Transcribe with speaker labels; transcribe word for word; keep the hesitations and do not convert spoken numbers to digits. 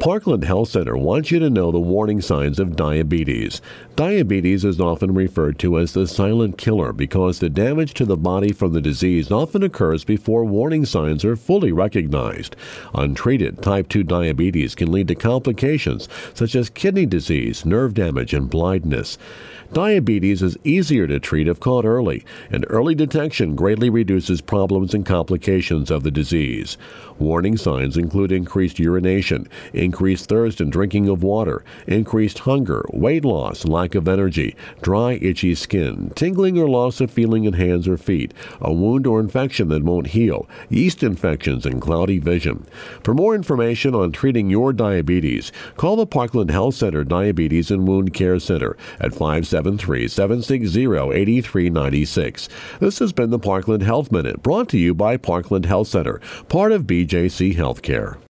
Speaker 1: Parkland Health Center wants you to know the warning signs of diabetes. Diabetes is often referred to as the silent killer because the damage to the body from the disease often occurs before warning signs are fully recognized. Untreated, type two diabetes can lead to complications such as kidney disease, nerve damage, and blindness. Diabetes is easier to treat if caught early, and early detection greatly reduces problems and complications of the disease. Warning signs include increased urination, increased thirst and drinking of water, increased hunger, weight loss, lack of energy, dry, itchy skin, tingling or loss of feeling in hands or feet, a wound or infection that won't heal, yeast infections, and cloudy vision. For more information on treating your diabetes, call the Parkland Health Center Diabetes and Wound Care Center at five seven three, seven six zero, eight three nine six. This has been the Parkland Health Minute, brought to you by Parkland Health Center, part of B J C Healthcare.